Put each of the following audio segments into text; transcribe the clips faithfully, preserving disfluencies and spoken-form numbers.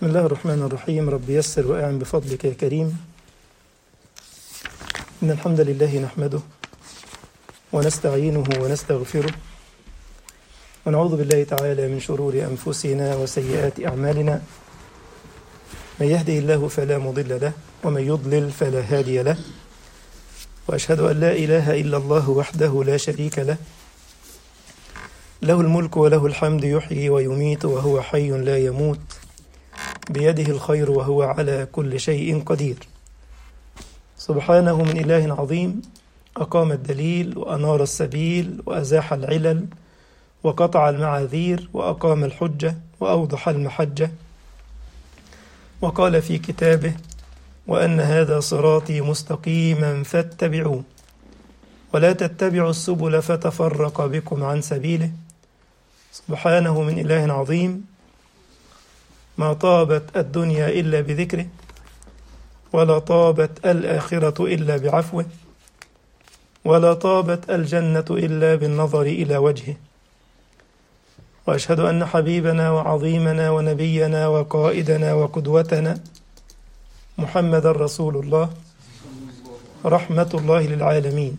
بسم الله الرحمن الرحيم. رب يسر وأعن بفضلك يا كريم. إن الحمد لله نحمده ونستعينه ونستغفره ونعوذ بالله تعالى من شرور أنفسنا وسيئات أعمالنا. من يهده الله فلا مضل له ومن يضلل فلا هادي له، وأشهد أن لا إله إلا الله وحده لا شريك له، له الملك وله الحمد، يحيي ويميت وهو حي لا يموت، بيده الخير وهو على كل شيء قدير. سبحانه من إله عظيم أقام الدليل وأنار السبيل وأزاح العلل وقطع المعاذير وأقام الحجة وأوضح المحجة، وقال في كتابه: وأن هذا صراطي مستقيما فاتبعوه ولا تتبعوا السبل فتفرق بكم عن سبيله. سبحانه من إله عظيم ما طابت الدنيا إلا بذكره، ولا طابت الآخرة إلا بعفوه، ولا طابت الجنة إلا بالنظر إلى وجهه. وأشهد أن حبيبنا وعظيمنا ونبينا وقائدنا وقدوتنا محمد رسول الله رحمة الله للعالمين.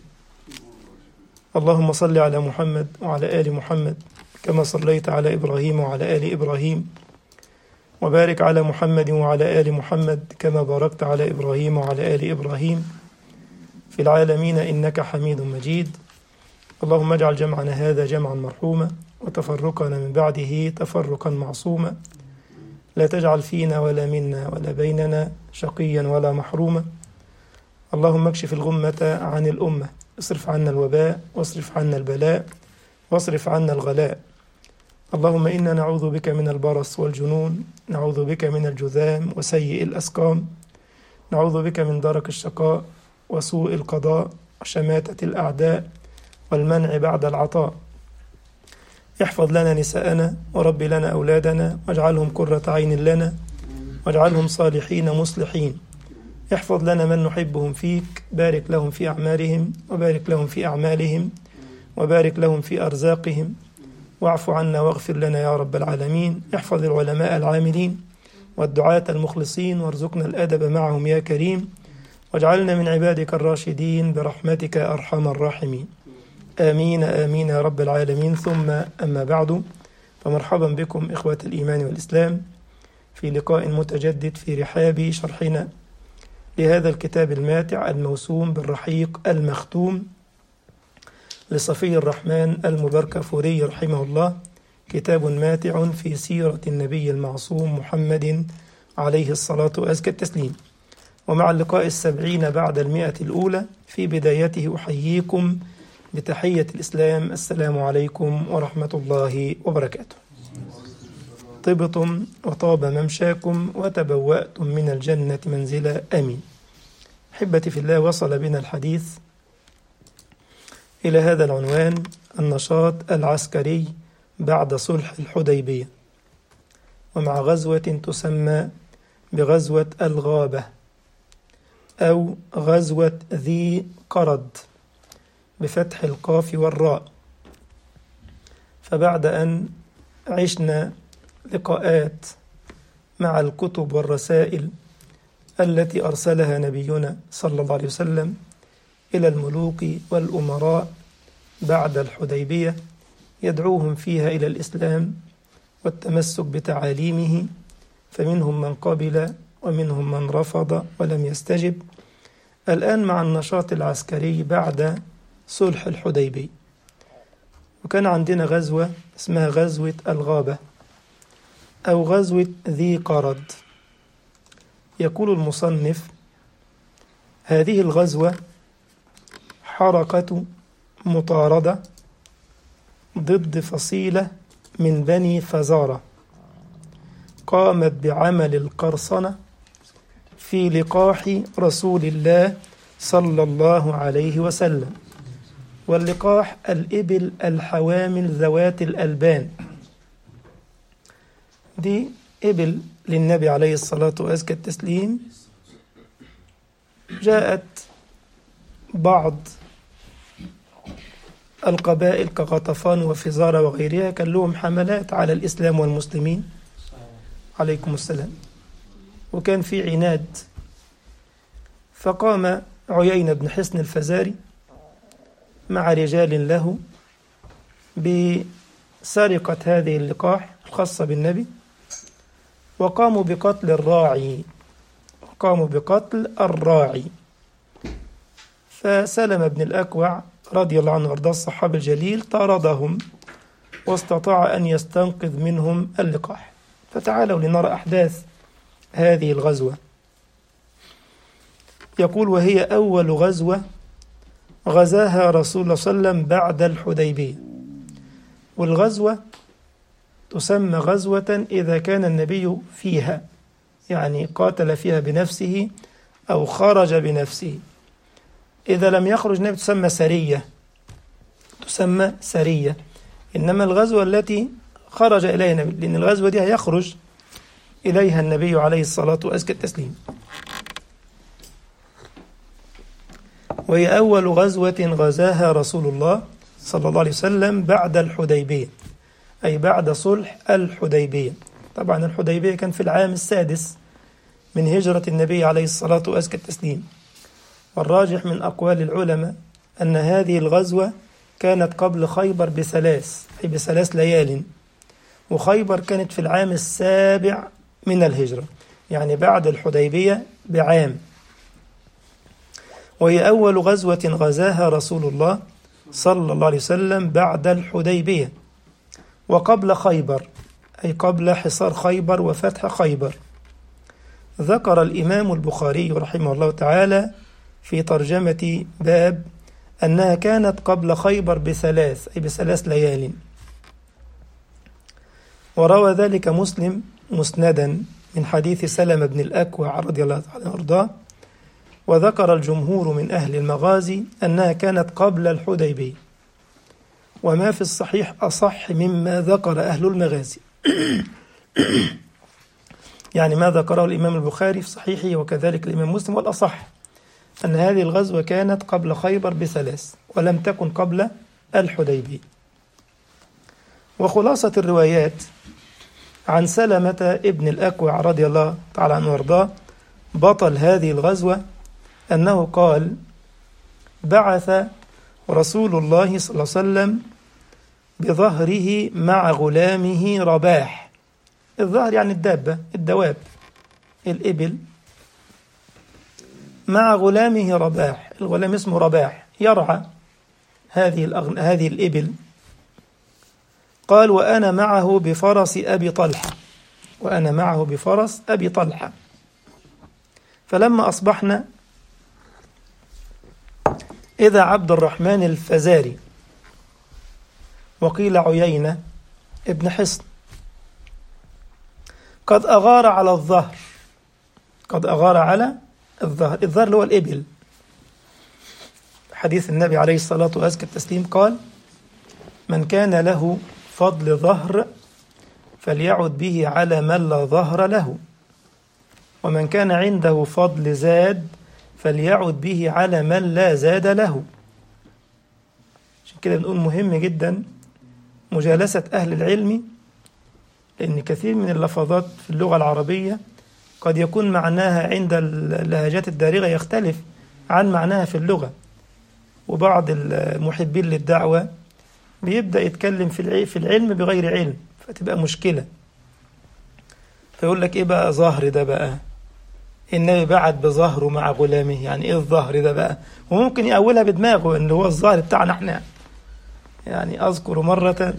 اللهم صل على محمد وعلى آل محمد كما صليت على إبراهيم وعلى آل إبراهيم، وبارك على محمد وعلى آل محمد كما باركت على إبراهيم وعلى آل إبراهيم في العالمين إنك حميد مجيد. اللهم اجعل جمعنا هذا جمعا مرحوما وتفرقنا من بعده تفرقا معصوما، لا تجعل فينا ولا منا ولا بيننا شقيا ولا محروما. اللهم اكشف الغمة عن الأمة، اصرف عنا الوباء واصرف عنا البلاء واصرف عنا الغلاء. اللهم إنا نعوذ بك من البرص والجنون، نعوذ بك من الجذام وسيء الأسقام، نعوذ بك من درك الشقاء وسوء القضاء وشماتة الأعداء والمنع بعد العطاء. احفظ لنا نساءنا ورب لنا أولادنا واجعلهم قرة عين لنا واجعلهم صالحين مصلحين. احفظ لنا من نحبهم فيك، بارك لهم في أعمارهم وبارك لهم في أعمالهم وبارك لهم في أرزاقهم، واعف عنا واغفر لنا يا رب العالمين. احفظ العلماء العاملين والدعاة المخلصين وارزقنا الأدب معهم يا كريم، واجعلنا من عبادك الراشدين برحمتك أرحم الراحمين. آمين آمين يا رب العالمين. ثم أما بعد، فمرحبا بكم إخوة الإيمان والإسلام في لقاء متجدد في رحاب شرحنا لهذا الكتاب الماتع الموسوم بالرحيق المختوم لصفي الرحمن المباركفوري رحمه الله، كتاب ماتع في سيرة النبي المعصوم محمد عليه الصلاة وأزكى التسليم. ومع اللقاء السبعين بعد المئة الأولى، في بدايته أحييكم بتحية الإسلام: السلام عليكم ورحمة الله وبركاته. طبتم وطاب ممشاكم وتبوأتم من الجنة منزلا، آمين. أحبتي في الله، وصل بنا الحديث إلى هذا العنوان: النشاط العسكري بعد صلح الحديبية، ومع غزوة تسمى بغزوة الغابة أو غزوة ذي قرد بفتح القاف والراء. فبعد أن عشنا لقاءات مع الكتب والرسائل التي أرسلها نبينا صلى الله عليه وسلم إلى الملوك والأمراء بعد الحديبية، يدعوهم فيها إلى الإسلام والتمسك بتعاليمه، فمنهم من قبل ومنهم من رفض ولم يستجب. الآن مع النشاط العسكري بعد صلح الحديبية، وكان عندنا غزوة اسمها غزوة الغابة أو غزوة ذي قرد. يقول المصنف: هذه الغزوة حركة مطاردة ضد فصيلة من بني فزارة قامت بعمل القرصنة في لقاح رسول الله صلى الله عليه وسلم. واللقاح الإبل الحوامل ذوات الألبان، دي إبل للنبي عليه الصلاة وأزكى التسليم. جاءت بعض القبائل كغطفان وفزارة وغيرها كان لهم حملات على الإسلام والمسلمين، عليكم السلام، وكان في عناد، فقام عيينة بن حصن الفزاري مع رجال له بسرقة هذه اللقاح الخاصة بالنبي، وقاموا بقتل الراعي قاموا بقتل الراعي فسلم بن الأكوع رضي الله عنه وارضاه الصحابي الجليل طاردهم واستطاع أن يستنقذ منهم اللقاح. فتعالوا لنرى أحداث هذه الغزوة. يقول: وهي أول غزوة غزاها رسول الله صلى الله عليه وسلم بعد الحديبية. والغزوة تسمى غزوة إذا كان النبي فيها، يعني قاتل فيها بنفسه أو خرج بنفسه. إذا لم يخرج النبي تسمى سرية تسمى سرية إنما الغزوة التي خرج إليها النبي، لأن الغزوة دي هيخرج إليها النبي عليه الصلاة وأزكى التسليم. وهي أول غزوة غزاها رسول الله صلى الله عليه وسلم بعد الحديبية، أي بعد صلح الحديبية. طبعا الحديبية كان في العام السادس من هجرة النبي عليه الصلاة وأزكى التسليم. والراجح من أقوال العلماء أن هذه الغزوة كانت قبل خيبر بثلاث أي بثلاث ليال، وخيبر كانت في العام السابع من الهجرة، يعني بعد الحديبية بعام. وهي أول غزوة غزاها رسول الله صلى الله عليه وسلم بعد الحديبية وقبل خيبر، أي قبل حصار خيبر وفتح خيبر. ذكر الإمام البخاري رحمه الله تعالى في ترجمة باب أنها كانت قبل خيبر بثلاث أي بثلاث ليال. وروى ذلك مسلم مسندا من حديث سلمة بن الأكوع رضي الله عنه وارضاه. وذكر الجمهور من أهل المغازي أنها كانت قبل الحديبية، وما في الصحيح أصح مما ذكر أهل المغازي. يعني ما ذكره الإمام البخاري في صحيحه وكذلك الإمام مسلم، والأصح أن هذه الغزوة كانت قبل خيبر بثلاث ولم تكن قبل الحديبية. وخلاصة الروايات عن سلمة ابن الأكوع رضي الله تعالى عنه وارضاه بطل هذه الغزوة أنه قال: بعث رسول الله صلى الله عليه وسلم بظهره مع غلامه رباح. الظهر يعني الدابة الدواب الإبل، مع غلامه رباح، الغلام اسمه رباح يرعى هذه الأغن... هذه الإبل. قال: وأنا معه بفرس أبي طلحة وأنا معه بفرس أبي طلحة. فلما أصبحنا إذا عبد الرحمن الفزاري وقيل عيينة ابن حصن قد أغار على الظهر قد أغار على الظهر الظهر اللي هو الإبل. حديث النبي عليه الصلاة وأزكى التسليم قال: من كان له فضل ظهر فليعد به على من لا ظهر له، ومن كان عنده فضل زاد فليعد به على من لا زاد له. عشان كده بنقول مهم جدا مجالسة أهل العلم، لأن كثير من اللفظات في اللغة العربية قد يكون معناها عند اللهجات الدارجة يختلف عن معناها في اللغة، وبعض المحبين للدعوة بيبدأ يتكلم في العلم بغير علم، فتبقى مشكلة. فيقول لك إيه بقى ظهر ده بقى؟ النبي بعد بظهره مع غلامه، يعني إيه الظهر ده بقى؟ وممكن يأولها بدماغه إن هو الظهر بتاعنا إحنا. يعني أذكر مرة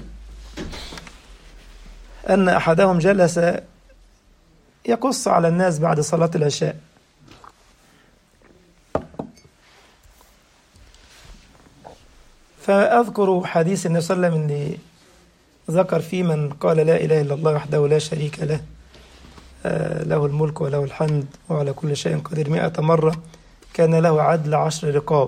أن أحدهم جلس يقص على الناس بعد صلاة العشاء، فأذكر حديث النبي صلى الله عليه وسلم اللي ذكر فيه من قال لا إله إلا الله وحده لا شريك له له الملك وله الحمد وعلى كل شيء قدير مئة مرة كان له عدل عشر رقاب.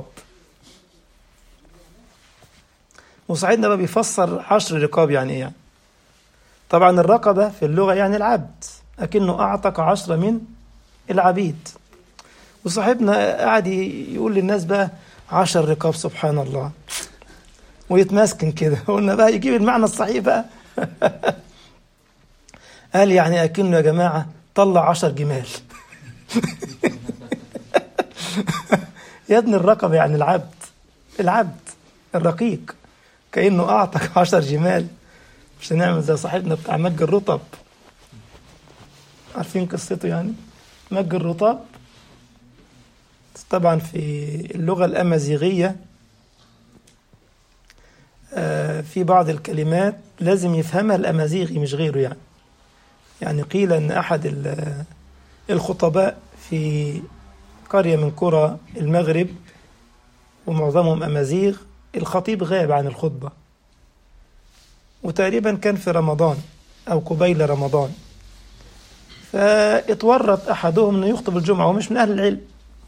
وصعيدنا بقى بيفسر عشر رقاب يعني إيه؟ يعني طبعا الرقبة في اللغة يعني العبد، أكنه أعتق عشرة من العبيد. وصاحبنا قاعد يقول للناس بقى عشر رقاب، سبحان الله، ويتمسكن كده. قلنا بقى يجيب المعنى الصحيح بقى. قال يعني أكنه يا جماعة طلع عشر جمال. يا ابن الرقبة يعني العبد، العبد الرقيق، كأنه أعتق عشر جمال. مش هنعمل زي صاحبنا بتاع مج الرطب، عارفين قصته يعني مج الرطب؟ طبعا في اللغة الأمازيغية في بعض الكلمات لازم يفهمها الأمازيغي مش غيره يعني. يعني قيل أن أحد الخطباء في قرية من قرى المغرب ومعظمهم أمازيغ، الخطيب غاب عن الخطبة، وتقريبا كان في رمضان أو قبيل رمضان، فاتورط أحدهم أنه يخطب الجمعة ومش من أهل العلم،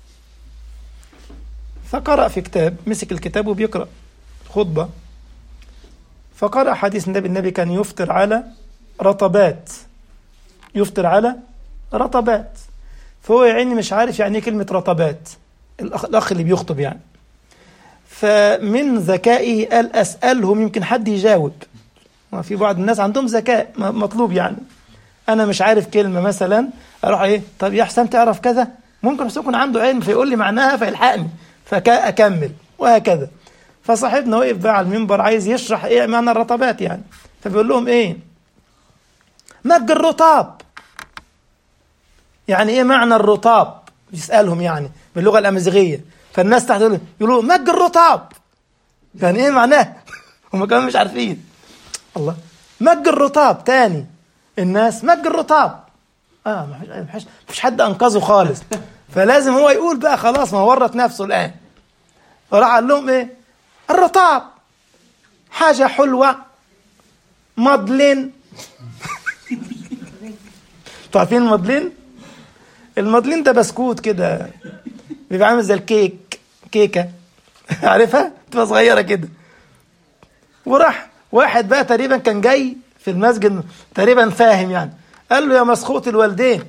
فقرأ في كتاب، مسك الكتاب وبيقرأ خطبة، فقرأ حديث النبي. النبي كان يفطر على رطبات، يفطر على رطبات، فهو يعني مش عارف يعني ايه كلمة رطبات، الأخ, الأخ اللي بيخطب يعني. فمن ذكائه قال أسألهم يمكن حد يجاوب، في بعض الناس عندهم ذكاء مطلوب يعني. أنا مش عارف كلمة مثلا، أروح إيه، طب يا حسام تعرف كذا، ممكن حسام يكون عنده علم فيقول لي معناها فيلحقني فأكمل وهكذا. فصاحبنا وقف بقى على المنبر عايز يشرح إيه معنى الرطبات يعني، فبيقول لهم إيه مج الرطاب، يعني إيه معنى الرطاب، يسألهم يعني باللغة الأمازيغية. فالناس تحت يقولوا مج الرطاب، يعني إيه معناه؟ هم كمان مش عارفين. الله، مج الرطاب تاني، الناس مج الرطاب، اه ما فيش مفيش حد انقذه خالص، فلازم هو يقول بقى خلاص، ما ورط نفسه الان. فراح قال لهم ايه الرطاب حاجه حلوه مضلين. تعرفين المضلين؟ المضلين ده بسكوت كده بيبقى عامل زي الكيك، كيكه عارفها تبقى صغيره كده. وراح واحد بقى تقريبا كان جاي في المسجد تقريبا فاهم يعني، قال له يا مسخوط الوالدين،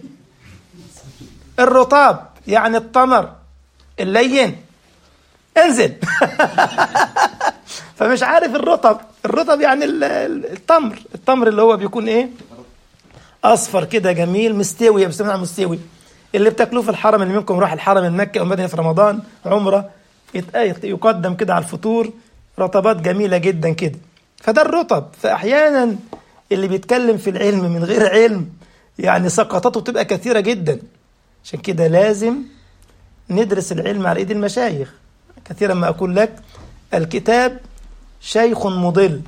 الرطاب يعني التمر اللين، انزل. فمش عارف الرطب، الرطب يعني التمر، التمر اللي هو بيكون ايه اصفر كده جميل مستوي، بسمعنا مستوي، اللي بتاكلوه في الحرم. اللي منكم راح الحرم المكي او المدينه في رمضان عمره، يقدم كده على الفطور رطبات جميله جدا كده، فده الرطب. فاحيانا اللي بيتكلم في العلم من غير علم يعني سقطاته تبقى كثيرة جدا. عشان كده لازم ندرس العلم على ايد المشايخ. كثيرا ما أقول لك الكتاب شيخ مضل.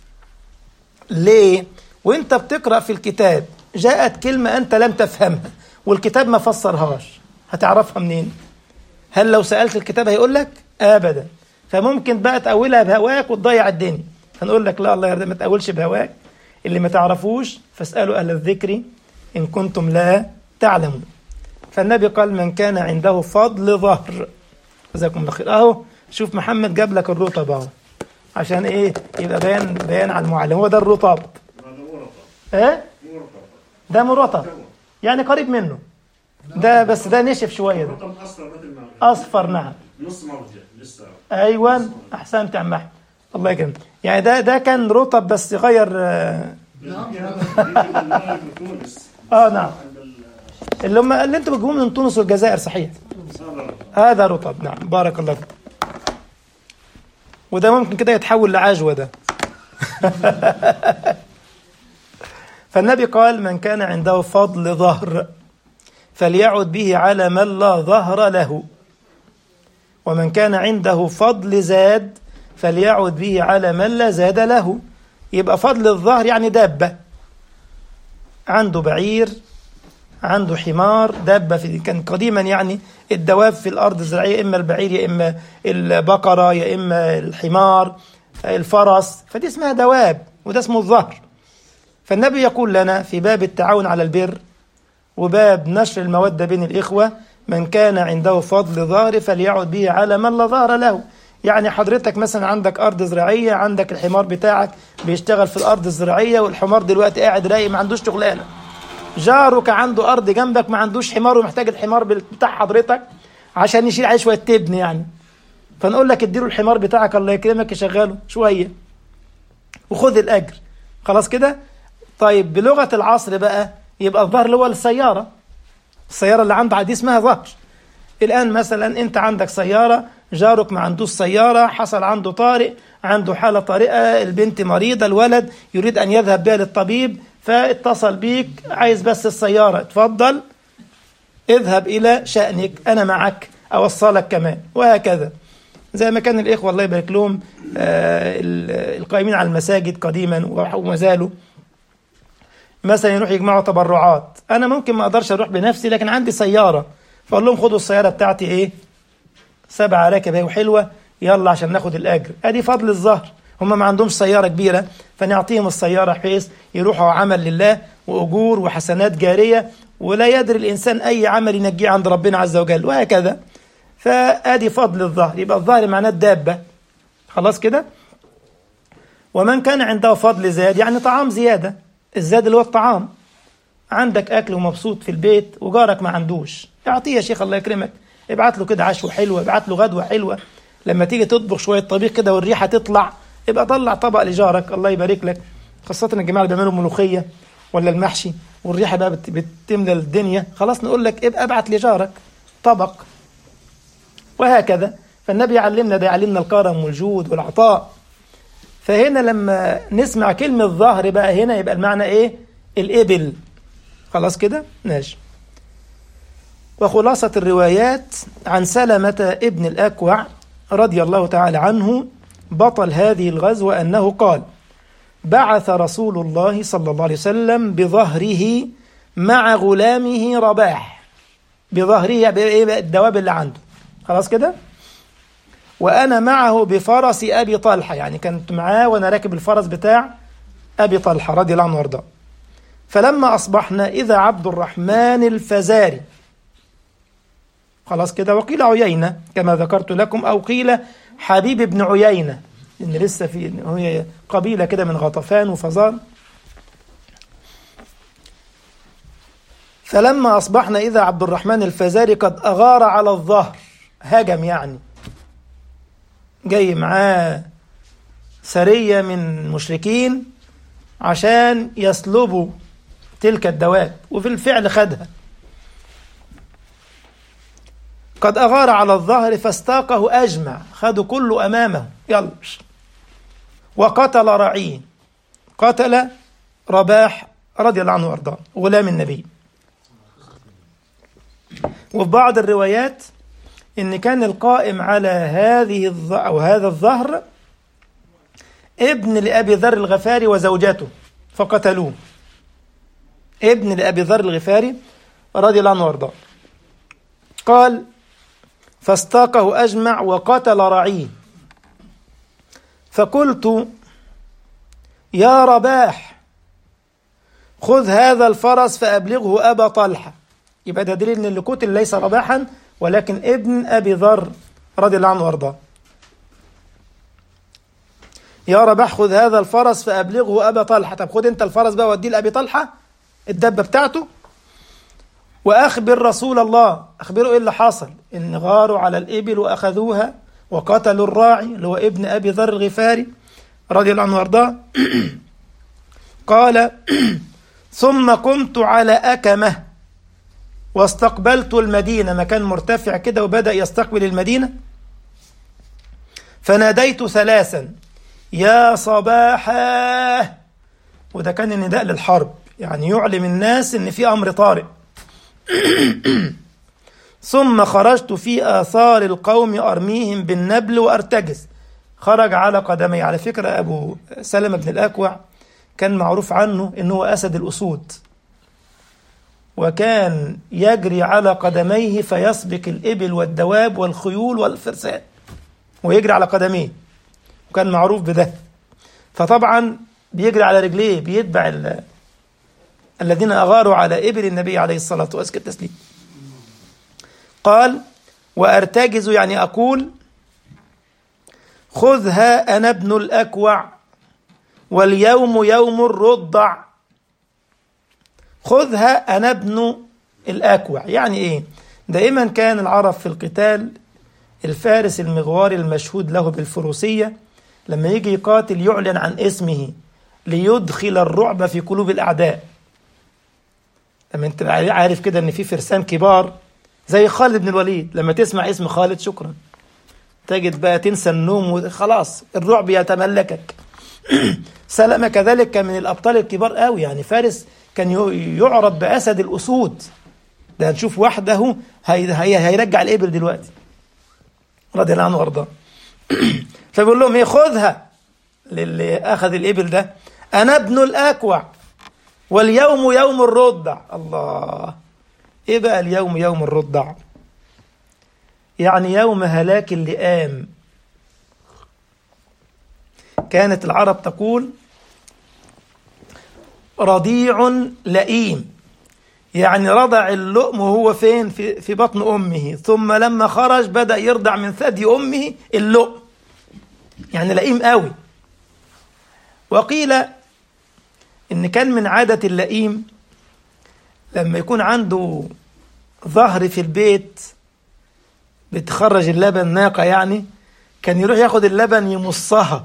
ليه؟ وانت بتقرأ في الكتاب جاءت كلمة أنت لم تفهمها والكتاب ما فسرهاش، هتعرفها منين؟ هل لو سألت الكتاب هيقول لك؟ أبدا. فممكن بقى تأولها بهواك وتضيع الدنيا. فنقول لك لا، الله يرضى ما تأولش بهواك، اللي ما تعرفوش فاسألوا أهل الذكر إن كنتم لا تعلمون. فالنبي قال من كان عنده فضل ظهر، جزاكم الله خير. أهو شوف محمد جاب لك الرطب أهو، عشان إيه يبقى بيان بيان على المعلم. هو ده الرطب. إيه؟ ده مرطب يعني قريب منه ده، بس ده نشف شوية، ده أصفر. نعم نص مرجع لسه. أيوة أحسنت يا عم أحمد، الله يكرمك. يعني ده ده كان رطب بس غير. اه نعم اللي هم اللي انتوا بتجيبوه من تونس والجزائر، صحيح هذا رطب. نعم بارك الله فيك. وده ممكن كده يتحول لعجوة ده. فالنبي قال من كان عنده فضل ظهر فليعد به على من لا ظهر له، ومن كان عنده فضل زاد فليعد به على من لا زاد له. يبقى فضل الظهر يعني دابة، عنده بعير، عنده حمار، دابة. في كان قديما يعني الدواب في الأرض الزراعية إما البعير يا إما البقرة يا إما الحمار الفرس، فدي اسمها دواب وده اسمه الظهر. فالنبي يقول لنا في باب التعاون على البر وباب نشر المودة بين الإخوة من كان عنده فضل ظهر فليعد به على من لا ظهر له. يعني حضرتك مثلا عندك أرض زراعية، عندك الحمار بتاعك بيشتغل في الأرض الزراعية والحمار دلوقتي قاعد رايق ما عندوش شغلانة، جارك عنده أرض جنبك ما عندوش حمار ومحتاج الحمار بتاع حضرتك عشان يشيل عليه شوية تبن يعني، فنقول لك اديله الحمار بتاعك الله يكرمك يشغله شوية وخذ الأجر، خلاص كده. طيب بلغة العصر بقى يبقى الظهر اللي هو السيارة، السيارة اللي عنده دي اسمها ظهر. الآن مثلا أنت عندك سيارة، جارك ما عندوش سيارة، حصل عنده طارئ، عنده حالة طارئة، البنت مريضة، الولد يريد أن يذهب بها للطبيب، فاتصل بيك عايز بس السيارة، تفضل اذهب إلى شأنك، أنا معك أوصلك كمان، وهكذا. زي ما كان الإخوة الله يبارك لهم آه القائمين على المساجد قديما وما زالوا مثلا يروح يجمعوا تبرعات، أنا ممكن ما أقدرش أروح بنفسي لكن عندي سيارة، فأقول لهم خدوا السيارة بتاعتي إيه سبعة راكب هي وحلوة، يلا عشان ناخد الأجر. أدي فضل الظهر. هم ما عندهمش سيارة كبيرة فنعطيهم السيارة بحيث يروحوا عمل لله وأجور وحسنات جارية، ولا يدري الإنسان أي عمل ينجيه عند ربنا عز وجل، وهكذا. فأدي فضل الظهر. يبقى الظهر معناه الدابة، خلاص كده. ومن كان عنده فضل زاد يعني طعام زيادة، الزاد اللي هو الطعام، عندك أكل ومبسوط في البيت وجارك ما عندوش، اعطيه يا شيخ الله يكرمك، ابعت له كده عشوة حلوة، ابعت له غدوة حلوة، لما تيجي تطبخ شوية طبيخ كده والريحة تطلع، يبقى طلع طبق لجارك الله يبارك لك، خاصة الجماعة اللي بيعملوا ملوخية ولا المحشي والريحة بقى بت- بتملى الدنيا، خلاص نقول لك ابقى ابعت لجارك طبق، وهكذا. فالنبي علمنا ده، يعلمنا الكرم والجود والعطاء. فهنا لما نسمع كلمة ظهر بقى هنا يبقى المعنى ايه؟ الإبل، خلاص كده ماشي. وخلاصة الروايات عن سلمة ابن الأكوع رضي الله تعالى عنه بطل هذه الغزوة أنه قال: بعث رسول الله صلى الله عليه وسلم بظهره مع غلامه رباح، بظهره الدواب اللي عنده، خلاص كده، وأنا معه بفرس أبي طلحة، يعني كنت معاه وأنا راكب الفرس بتاع أبي طلحة رضي الله عنه وارضاه. فلما أصبحنا إذا عبد الرحمن الفزاري، خلاص كده، وقيل عيينة كما ذكرت لكم، أو قيل حبيب بن عيينة، إن لسه في هي قبيلة كده من غطفان وفزار. فلما أصبحنا إذا عبد الرحمن الفزاري قد أغار على الظهر، هجم يعني، جاي معاه سرية من مشركين عشان يسلبوا تلك الدواب، وفي الفعل خدها. قد أغار على الظهر فاستاقه أجمع، خدوا كله أمامه، يلا. وقتل رعين، قتل رباح رضي الله عنه وارضاه غلام النبي. وفي بعض الروايات إن كان القائم على هذه الظ... أو هذا الظهر ابن لأبي ذر الغفاري وزوجته فقتلوه، ابن لأبي ذر الغفاري رضي الله عنه وارضاه. قال: فاستاقه أجمع وقتل رعين، فقلت: يا رباح خذ هذا الفرس فأبلغه أبا طلحة. يبقى ده دليل أن اللي قتل ليس رباحا ولكن ابن أبي ذر رضي الله عنه وارضاه. يا رباح خذ هذا الفرس فأبلغه أبا طلحة، طب خذ انت الفرس بقى وديه لأبي طلحة الدبة بتاعته، وأخبر رسول الله، أخبره إيه اللي حصل، إن غاروا على الإبل وأخذوها وقتلوا الراعي اللي هو ابن أبي ذر الغفاري رضي الله عنه وارضاه. قال: ثم قمت على أكمة واستقبلت المدينة، مكان مرتفع كده وبدأ يستقبل المدينة، فناديت ثلاثا: يا صباحا، وده كان النداء للحرب، يعني يعلم الناس إن في أمر طارئ. ثم خرجت في آثار القوم أرميهم بالنبل وأرتجز، خرج على قدمي. على فكرة أبو سلمة بن الأكوع كان معروف عنه إنه أسد الأسود، وكان يجري على قدميه فيسبق الإبل والدواب والخيول والفرسان ويجري على قدميه، وكان معروف بده. فطبعا بيجري على رجليه، بيتبع ال... الذين أغاروا على إبل النبي عليه الصلاة والسلام. قال: وأرتجز يعني أقول: خذها أنا ابن الأكوع واليوم يوم الرضع. خذها أنا ابن الأكوع يعني إيه؟ دائما كان العرب في القتال الفارس المغوار المشهود له بالفروسية لما يجي يقاتل يعلن عن اسمه ليدخل الرعب في قلوب الأعداء. لما انت عارف كده ان في فرسان كبار زي خالد بن الوليد، لما تسمع اسم خالد شكرا تجد بقى تنسى النوم وخلاص الرعب يتملكك. سلمة كذلك كان من الأبطال الكبار قوي، يعني فارس كان يعرض بأسد الأسود، ده هنشوف وحده هي هي هيرجع الإبل دلوقتي رضي الله عنه وارضاه. فبيقول لهم ايه، خذها للي أخذ الإبل ده، أنا ابن الأكوع واليوم يوم الرضع. الله، ايه بقى اليوم يوم الرضع؟ يعني يوم هلاك اللئام. كانت العرب تقول رضيع لئيم، يعني رضع اللؤم وهو فين؟ في, في بطن أمه، ثم لما خرج بدأ يرضع من ثدي أمه اللؤم، يعني لئيم قوي. وقيل إن كان من عادة اللئيم لما يكون عنده ظهر في البيت بتخرج اللبن، ناقة يعني، كان يروح ياخد اللبن يمصها،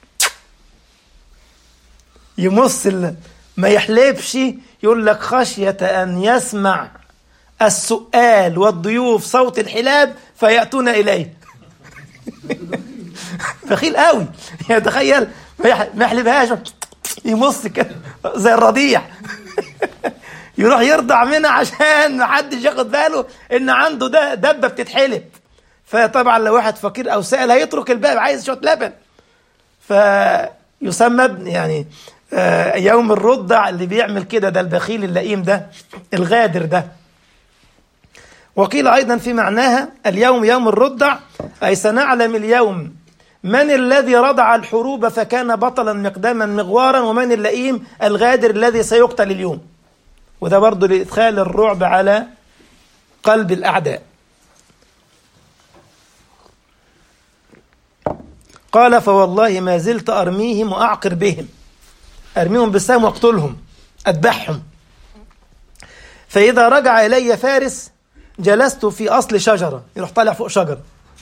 يمص اللبن ما يحلبش، يقول لك خشية أن يسمع السؤال والضيوف صوت الحلاب فيأتون إليه. بخيل قوي، يعني تخيل ما يحلبهاش، يمص كده زي الرضيع. يروح يرضع منها عشان ما حدش ياخد باله ان عنده ده دبه بتتحلب. فطبعا لو واحد فقير او سائل هيترك الباب عايز شويه لبن، فيسمى يعني يوم الرضع اللي بيعمل كده، ده البخيل اللئيم ده الغادر ده. وقيل ايضا في معناها اليوم يوم الرضع اي سنعلم اليوم من الذي رضع الحروب فكان بطلا مقداما مغوارا، ومن اللئيم الغادر الذي سيقتل اليوم. وده برضو لإدخال الرعب على قلب الأعداء. قال فوالله ما زلت أرميهم وأعقر بهم، أرميهم بالسهم واقتلهم أذبحهم. فإذا رجع إلي فارس جلست في أصل شجرة، يروح طالع فوق شجرة.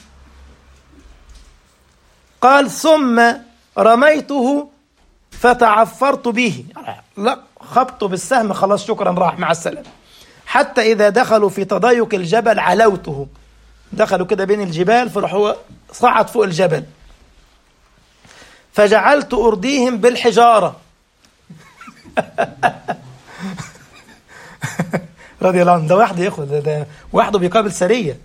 قال ثم رميته فتعفرت به، لا خبطه بالسهم خلاص شكرا راح مع السلامة. حتى إذا دخلوا في تضايق الجبل علوته، دخلوا كده بين الجبال فراحوا صعد فوق الجبل، فجعلت أرضيهم بالحجارة. رضي الله عنه، ده وحده ياخد، ده, ده وحده بيقابل سرية.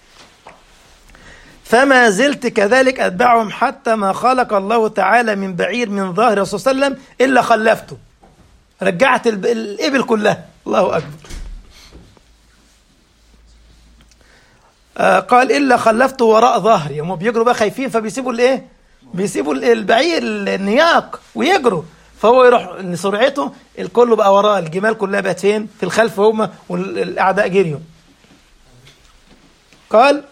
فما زلت كذلك أتبعهم حتى ما خلق الله تعالى من بعير من ظهر الرسول صلى الله عليه وسلم إلا خلفته، رجعت الإبل كلها. الله أكبر. آه قال إلا خلفته وراء ظهري، هم بيجروا بقى خايفين فبيسيبوا الإيه؟ بيسيبوا البعير النياق ويجروا، فهو يروح لسرعته الكل بقى وراه، الجمال كلها بقت فين؟ في الخلف هم، والأعداء جريوا. قال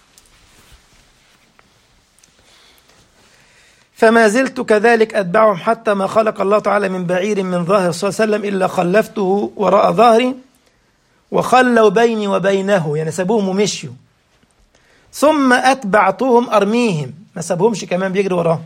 فما زلت كذلك أتبعهم حتى ما خلق الله تعالى من بعير من ظهر صلى الله عليه وسلم إلا خلفته وراء ظهري وخلوا بيني وبينه، يعني سابوهم ومشيوا. ثم أتبعتهم أرميهم، ما سابهمش كمان بيجري وراهم.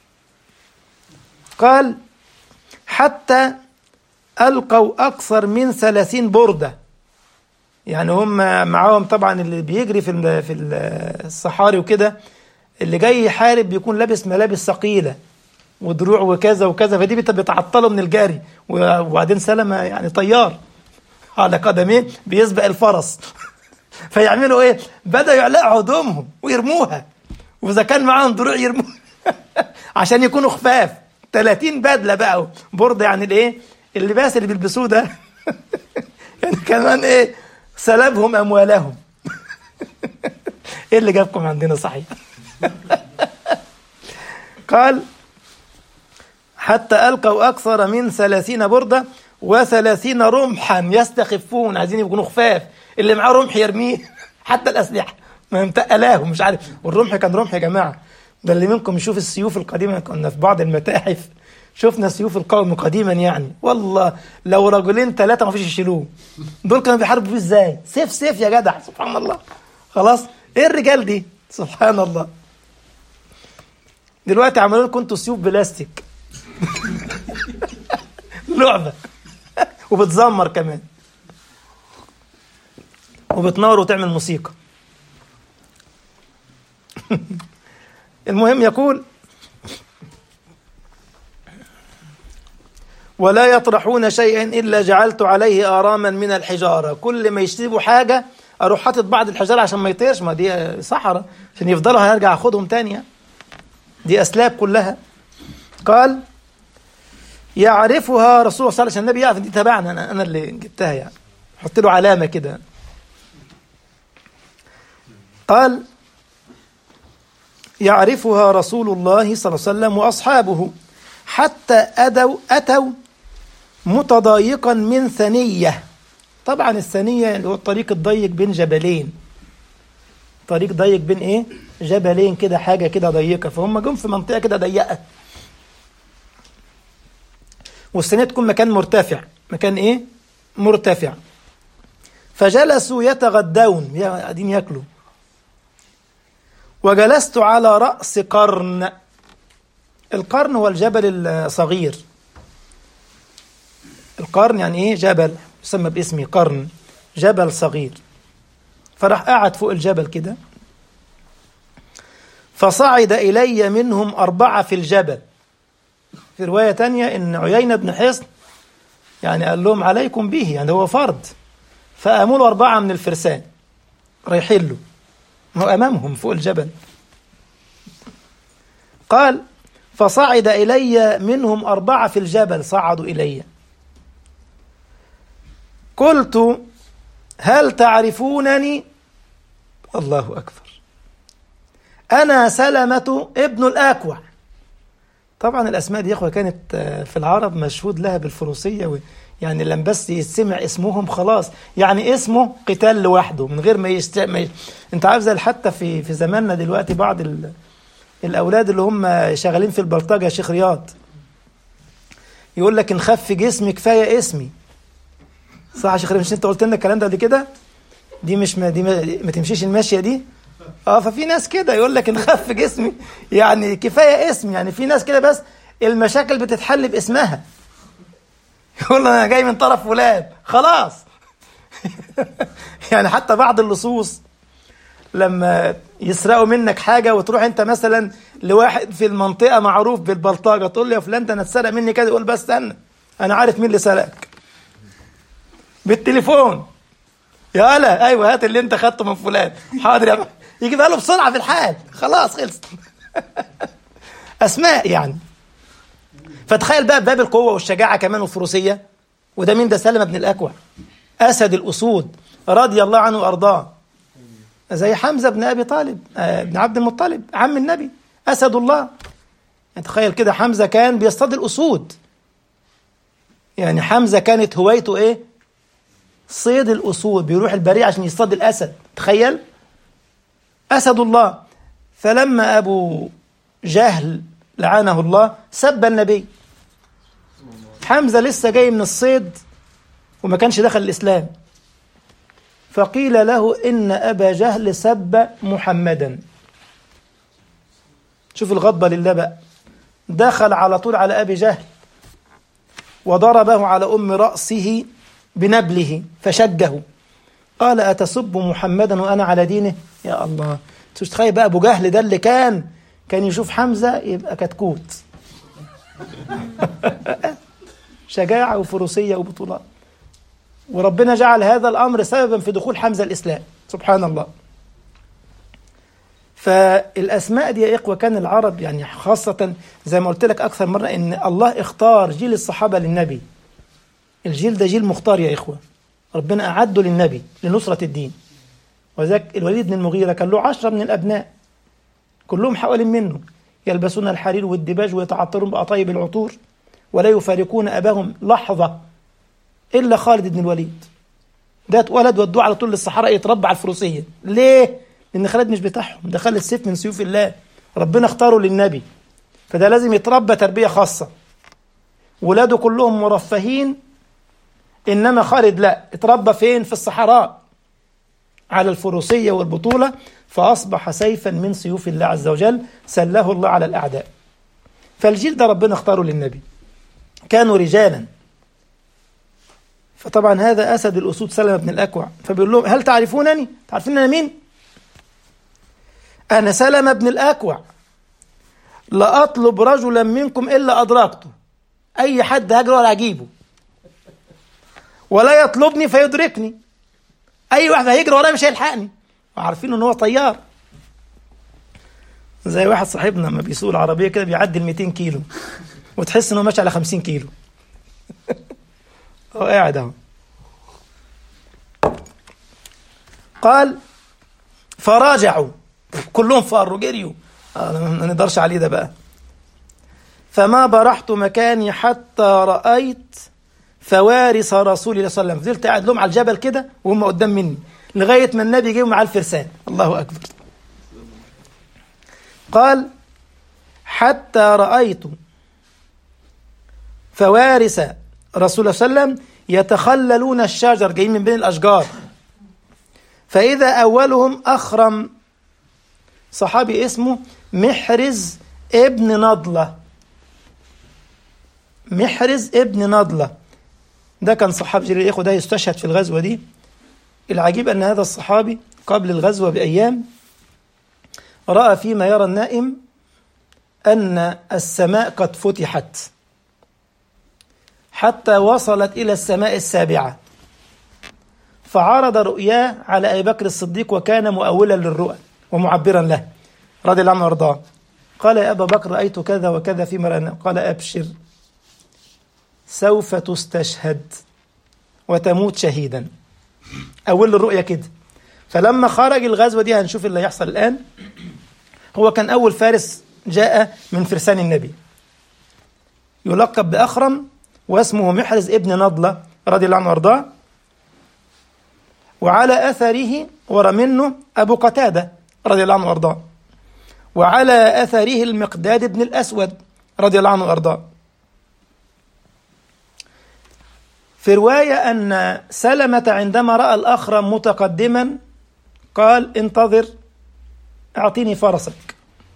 قال حتى ألقوا أكثر من ثلاثين بردة، يعني هم معاهم طبعا اللي بيجري في في الصحاري وكده، اللي جاي يحارب بيكون لابس ملابس ثقيلة ودروع وكذا وكذا، فدي بتعطله من الجري. وبعدين سلمة يعني طيار على قدمين بيسبق الفرس. فيعملوا ايه؟ بدأوا يعلقوا هدومهم ويرموها، وإذا كان معاهم دروع يرموها عشان يكونوا خفاف. ثلاثين بدلة بقى بردة، يعني الايه اللباس اللي بيلبسوه ده. يعني كمان ايه؟ سلبهم أموالهم. ايه اللي جابكم عندنا صحيح؟ قال حتى ألقوا أكثر من ثلاثين بردة وثلاثين رمحا يستخفون، عايزين يكونوا خفاف، اللي معاه رمح يرميه. حتى الأسلحة ما متقلاهم، مش عارف. والرمح كان رمح يا جماعة، ده اللي منكم يشوف السيوف القديمة، كنا في بعض المتاحف شفنا سيوف القوم قديما، يعني والله لو رجلين ثلاثة ما فيش يشيلوه. دول كانوا بيحاربوا فيه ازاي؟ سيف سيف يا جدع، سبحان الله. خلاص ايه الرجال دي؟ سبحان الله. دلوقتي عملوا لكم انتوا سيوف بلاستيك. لعبة وبتزمر كمان. وبتنور وتعمل موسيقى. المهم يقول: ولا يطرحون شيئا إلا جعلت عليه آراما من الحجارة. كل ما يشتروا حاجة أروح حاطط بعض الحجارة عشان ما يطيرش، ما دي صحراء، عشان يفضلوا هنرجع أخدهم تانية، دي أسلاب كلها. قال: يعرفها رسول الله صلى الله عليه وسلم، النبي يعرف دي تبعنا، أنا, أنا اللي جبتها يعني، حط له علامة كده. قال: يعرفها رسول الله صلى الله عليه وسلم وأصحابه حتى أتوا أتوا متضايقا من ثنية. طبعا الثنية اللي هو الطريق الضيق بين جبلين، طريق ضيق بين ايه؟ جبلين كده، حاجة كده ضيقة، فهم جم في منطقة كده ضيقة، والثنية تكون مكان مرتفع، مكان ايه؟ مرتفع. فجلسوا يتغدون، قاعدين ياكلوا. وجلست على رأس قرن. القرن هو الجبل الصغير، القرن يعني ايه؟ جبل يسمى باسمه قرن، جبل صغير. فراح قاعد فوق الجبل كده، فصعد إلي منهم أربعة في الجبل. في رواية تانية إن عيينة بن حصن يعني قال لهم عليكم به، يعني هو فرد، فقاموا له أربعة من الفرسان رايحين له، هو أمامهم فوق الجبل. قال: فصعد إلي منهم أربعة في الجبل، صعدوا إلي. قلت: هل تعرفونني؟ الله أكبر. أنا سلمة ابن الأكوع. طبعا الأسماء دي يا أخوة كانت في العرب مشهود لها بالفروسية، يعني لما بس يسمع اسمهم خلاص، يعني اسمه قتال لوحده من غير ما يست... ما ي... انت عارف زي حتى في في زماننا دلوقتي بعض ال... الأولاد اللي هم شغالين في البلطجة يا شيخ رياض، يقول لك نخف جسمي كفاية اسمي. صح يا شيخ رياض؟ مش انت قلت لنا الكلام ده قبل كده؟ دي مش ما دي ما, ما تمشيش الماشية دي. اه ففي ناس كده يقول لك نخف جسمي يعني كفاية اسمي، يعني في ناس كده بس المشاكل بتتحل باسمها. يقول انا جاي من طرف فلان خلاص. يعني حتى بعض اللصوص لما يسرقوا منك حاجة وتروح انت مثلا لواحد في المنطقة معروف بالبلطجة، تقول له يا فلان ده انا اتسرق مني كده، يقول بس استنى انا عارف مين اللي سرقك بالتليفون. يا هلا، ايوه هات اللي انت خدته من فلان، حاضر يا بقى. يجيبها له بسرعة في الحال، خلاص خلصت. اسماء يعني. فتخيل بقى باب القوة والشجاعة كمان والفروسية. وده مين ده؟ سلمة بن الأكوع، أسد الأسود رضي الله عنه وأرضاه، زي حمزة بن أبي طالب بن عبد المطلب عم النبي، أسد الله. يعني تخيل كده، حمزة كان بيصطاد الأسود، يعني حمزة كانت هوايته إيه؟ صيد الأسود، بيروح البرية عشان يصطاد الأسد. تخيل، أسد الله. فلما أبو جهل لعنه الله سب النبي، حمزة لسه جاي من الصيد وما كانش دخل الإسلام، فقيل له إن أبا جهل سب محمدا. شوف الغضبة لله بقى، دخل على طول على أبي جهل وضربه على أم رأسه بنبله فشجه. قال: أتسب محمدا وأنا على دينه؟ يا الله، تخيل بقى أبو جهل ده اللي كان كان يشوف حمزة يبقى كتكوت. شجاعة وفروسية وبطولات، وربنا جعل هذا الأمر سببا في دخول حمزة الإسلام، سبحان الله. فالأسماء دي يا إخوة كان العرب يعني خاصة زي ما قلت لك أكثر مرة إن الله اختار جيل الصحابة للنبي. الجيل ده جيل مختار يا إخوة، ربنا أعده للنبي لنصرة الدين. وذاك الوليد بن المغيرة كان له عشرة من الأبناء كلهم حوالين منه، يلبسون الحرير والدباج ويتعطرون بأطيب العطور ولا يفارقون أباهم لحظة إلا خالد بن الوليد. ده اتولد ودوه على طول للصحراء يتربى على الفروسية. ليه؟ لأن خالد مش بتاعهم، ده خالد سيف من سيوف الله، ربنا اختاره للنبي، فده لازم يتربى تربية خاصة. ولاده كلهم مرفهين، إنما خالد لا، اتربى فين؟ في الصحراء على الفروسية والبطولة، فأصبح سيفا من سيوف الله عز وجل، سله الله على الأعداء. فالجيل ده ربنا اختاره للنبي، كانوا رجالا فطبعا هذا أسد الأسود سلمة بن الأكوع، فبيقول لهم هل تعرفونني؟ تعرفين أنا مين؟ أنا سلمة بن الأكوع، لا أطلب رجلا منكم إلا أدركته، أي حد هجر ولا أجيبه، ولا يطلبني فيدركني، أي واحد هيجري ورايا مش هيلحقني، وعارفين إن هو طيار. زي واحد صاحبنا لما بيسوق العربية كده بيعدي ال مئتين كيلو وتحس إنه ماشي على خمسين كيلو. هو قاعد أهو. قال فراجعوا كلهم، فروا جريوا، ما نقدرش عليه ده بقى. فما برحت مكاني حتى رأيت فوارس رسول الله صلى الله عليه وسلم، فضلت قاعد لهم على الجبل كده وهم قدام مني لغاية ما النبي جه مع الفرسان. الله أكبر. قال حتى رأيت فوارس رسول الله صلى الله عليه وسلم يتخللون الشجر، جايين من بين الأشجار، فإذا أولهم أخرم، صحابي اسمه محرز ابن نضلة. محرز ابن نضلة ده كان صحابي جليل الإخوة، ده يستشهد في الغزوة دي. العجيب أن هذا الصحابي قبل الغزوة بأيام رأى فيما يرى النائم أن السماء قد فتحت حتى وصلت إلى السماء السابعة، فعرض رؤياه على أبي بكر الصديق وكان مؤولا للرؤى ومعبرا له رضي الله عنه وارضاه. قال يا أبا بكر رأيت كذا وكذا في مرأة. قال أبشر سوف تستشهد وتموت شهيدا. أول الرؤية كده. فلما خرج الغزوة دي هنشوف اللي هيحصل الآن. هو كان أول فارس جاء من فرسان النبي، يلقب بأخرم واسمه محرز ابن نضلة رضي الله عنه وارضاه. وعلى أثره ورا منه أبو قتادة رضي الله عنه وارضاه، وعلى أثره المقداد بن الأسود رضي الله عنه وارضاه. في رواية أن سلمة عندما رأى الأخرم متقدما قال انتظر، أعطيني فرسك،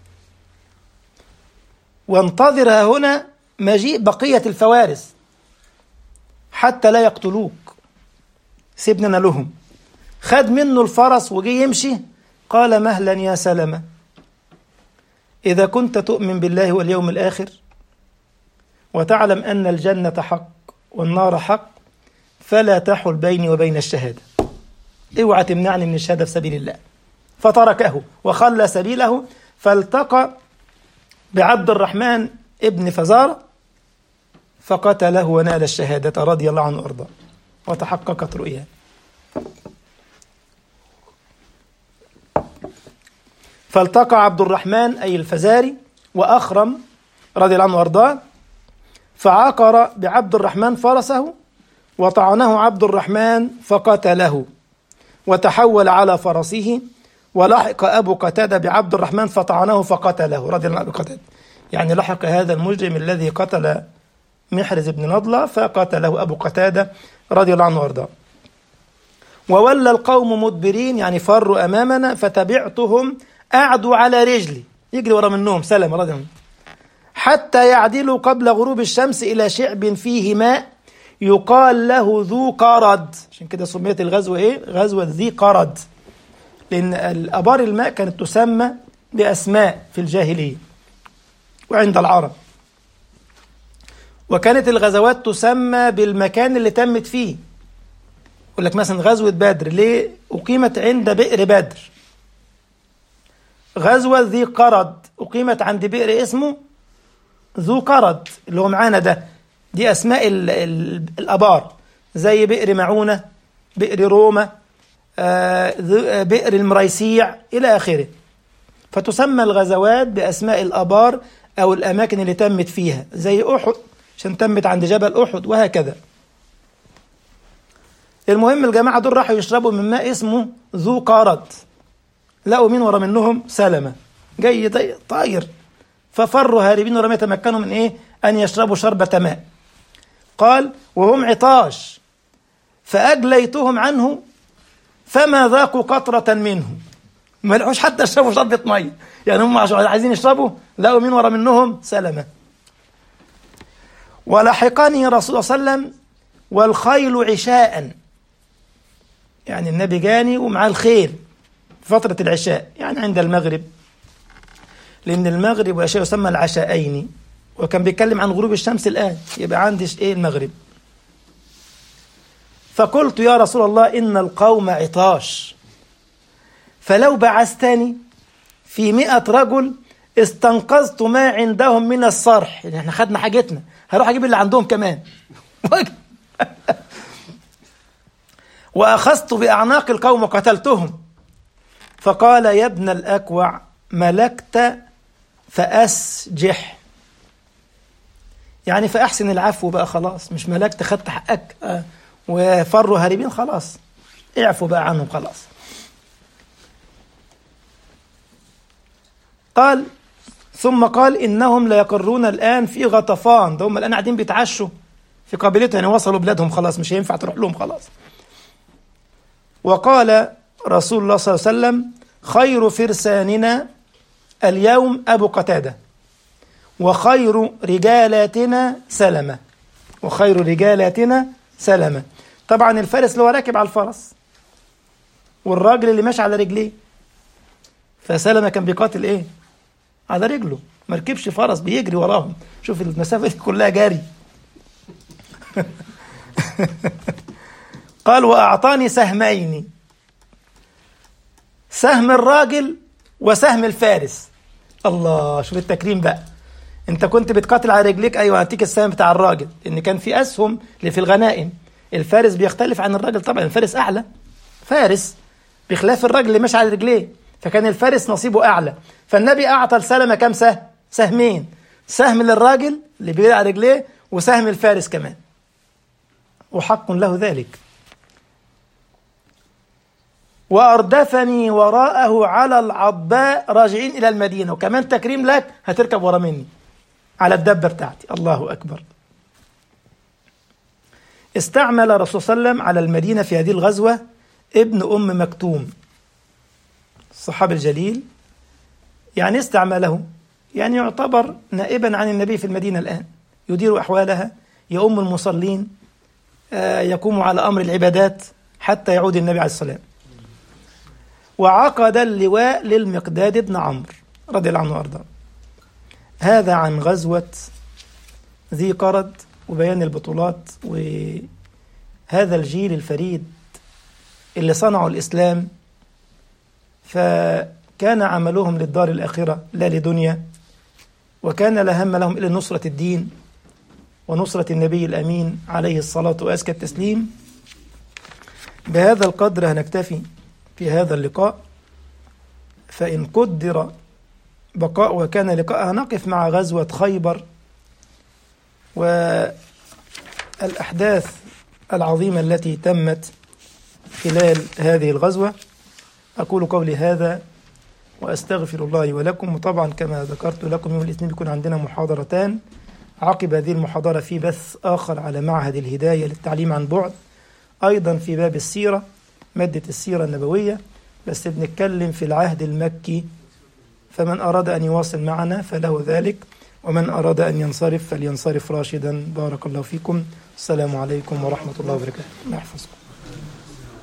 وانتظر هنا مجيء بقية الفوارس حتى لا يقتلوك، سيبنا لهم. خد منه الفرس وجي يمشي، قال مهلا يا سلمة، إذا كنت تؤمن بالله واليوم الآخر وتعلم أن الجنة حق والنار حق فلا تحل بيني وبين الشهادة، اوعى تمنعني من الشهادة في سبيل الله. فتركه وخلى سبيله، فالتقى بعبد الرحمن ابن فزارة فقتله ونال الشهادة رضي الله عنه وارضاه، وتحققت رؤياه. فالتقى عبد الرحمن أي الفزاري وأخرم رضي الله عنه وارضاه، فعقر بعبد الرحمن فرسه وطعنه عبد الرحمن فقتله، وتحول على فرسه ولحق أبو قتادة بعبد الرحمن فطعنه فقتله رضي الله عنه قتادة. يعني لحق هذا المجرم الذي قتل محرز بن نضلة فقتله أبو قتادة رضي الله عنه وارضاه. وولى القوم مدبرين، يعني فروا أمامنا، فتبعتهم أعدوا على رجلي، يجري ورا منهم سلم رضي الله عنه، حتى يعدلوا قبل غروب الشمس إلى شعب فيه ماء يقال له ذو قرد. عشان كده سميت الغزوة إيه؟ غزوة ذي قرد، لأن الأبار الماء كانت تسمى بأسماء في الجاهلية وعند العرب، وكانت الغزوات تسمى بالمكان اللي تمت فيه. يقول لك مثلا غزوة بدر ليه أقيمت عند بئر بدر، غزوة ذي قرد أقيمت عند بئر اسمه ذو قرد اللي هو معانا ده. دي أسماء ال ال الأبار، زي بئر معونة، بئر روما، آه بئر المريسيع إلى آخره. فتسمى الغزوات بأسماء الأبار أو الأماكن اللي تمت فيها، زي أحد عشان تمت عند جبل أحد وهكذا. المهم الجماعة دول راحوا يشربوا من ماء اسمه ذو قرد، لقوا مين ورا منهم؟ سلمة جاي طاير، ففروا هاربين ولم يتمكنوا من إيه؟ أن يشربوا شربة ماء. قال وهم عطاش فأجليتهم عنه فما ذاقوا قطرة منه، ما لقوش حتى يشربوا شربة مية، يعني هم عايزين يشربوا لقوا مين ورا منهم؟ سلمة. ولحقني رسول الله صلى الله عليه وسلم والخيل عشاء، يعني النبي جاني ومعاه الخيل في فترة العشاء، يعني عند المغرب، لأن المغرب والعشاء يسمى العشاءين، وكان بيتكلم عن غروب الشمس الآن، يبقى عندي إيه المغرب. فقلت يا رسول الله إن القوم عطاش، فلو بعثتني في مئة رجل استنقذت ما عندهم من الصرح، يعني احنا خدنا حاجتنا، هروح أجيب اللي عندهم كمان. وأخذت بأعناق القوم وقتلتهم. فقال يا ابن الأكوع ملكت فأسجح، يعني فأحسن العفو بقى، خلاص مش ملكت خدت حقك آه. وفروا هاربين، خلاص اعفوا بقى عنهم خلاص. قال ثم قال إنهم ليقرون الآن في غطفان، ده هم الآن قاعدين بيتعشوا في قبيلتهم، يعني وصلوا بلادهم خلاص، مش هينفع تروح لهم خلاص. وقال رسول الله صلى الله عليه وسلم خير فرساننا اليوم أبو قتادة، وخير رجالاتنا سلمة، وخير رجالاتنا سلمة. طبعا الفارس اللي هو راكب على الفرس، والراجل اللي ماشي على رجليه. فسلمة كان بيقاتل ايه؟ على رجله، ما ركبش فرس بيجري وراهم. شوف المسافة دي كلها جاري. قال وأعطاني سهمين، سهم الراجل وسهم الفارس. الله، شوف التكريم بقى. انت كنت بتقاتل على رجليك، ايوه هديك السهم بتاع الراجل، لان كان في اسهم اللي في الغنائم. الفارس بيختلف عن الراجل طبعا، الفارس اعلى، فارس بخلاف الراجل اللي ماشي على رجليه، فكان الفارس نصيبه اعلى. فالنبي اعطى لسلمة كم سهم؟ سهمين، سهم للراجل اللي بيجري على رجليه وسهم الفارس كمان، وحق له ذلك. وأردفني وراءه على العضباء راجعين إلى المدينة، وكمان تكريم لك، هتركب ورا مني على الدبة بتاعتي. الله أكبر. استعمل الرسول صلى الله عليه وسلم على المدينة في هذه الغزوة ابن أم مكتوم، الصحابي الجليل، يعني استعمله، يعني يعتبر نائبا عن النبي في المدينة الآن، يدير أحوالها، يؤم المصلين، يقوم على أمر العبادات حتى يعود النبي عليه الصلاة والسلام. وعقد اللواء للمقداد بن عمرو رضي الله عنه وارضاه. هذا عن غزوة ذي قرد وبيان البطولات، وهذا الجيل الفريد اللي صنعوا الإسلام، فكان عملهم للدار الآخرة لا لدنيا، وكان لا هم لهم إلا نصرة الدين ونصرة النبي الأمين عليه الصلاة وأزكى التسليم. بهذا القدر هنكتفي في هذا اللقاء، فإن قدر بقاء وكان لقاء نقف مع غزوة خيبر والأحداث العظيمة التي تمت خلال هذه الغزوة. أقول قولي هذا وأستغفر الله ولكم. وطبعا كما ذكرت لكم يوم الاثنين بيكون عندنا محاضرتان، عقب هذه المحاضرة في بث آخر على معهد الهداية للتعليم عن بعد، أيضا في باب السيرة، مادة السيرة النبوية، بس بنتكلم في العهد المكي، فمن أراد أن يواصل معنا فله ذلك، ومن أراد أن ينصرف فلينصرف راشدا. بارك الله فيكم، السلام عليكم ورحمة الله وبركاته. الله يحفظكم.